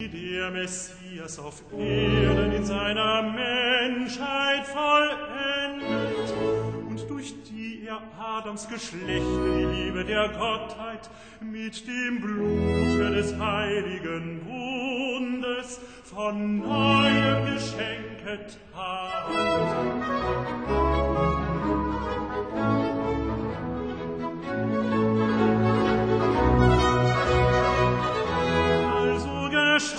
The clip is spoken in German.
Der Messias auf Erden in seiner Menschheit vollendet und durch die er Adams Geschlecht die Liebe der Gottheit mit dem Blute des heiligen Bundes von neuem geschenket hat.